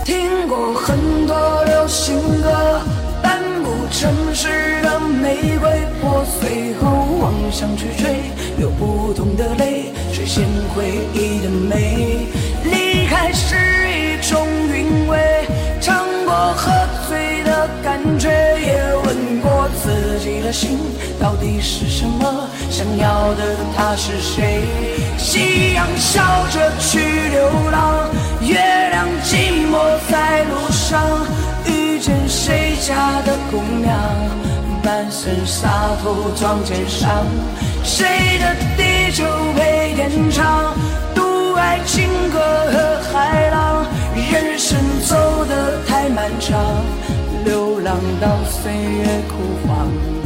听过很多流行歌，但不城市的玫瑰，破碎后妄想去追，有不同的泪，谁先回忆的美。离开是一种韵味，尝过喝醉的感觉，也问过自己的心到底是什么，想要的他是谁。夕阳笑着去流浪，月亮寂寞在路上，遇见谁家的姑娘，半身洒脱撞肩上，谁的地久配天长，渡爱情歌和海浪，人生走得太漫长，流浪到岁月枯黄。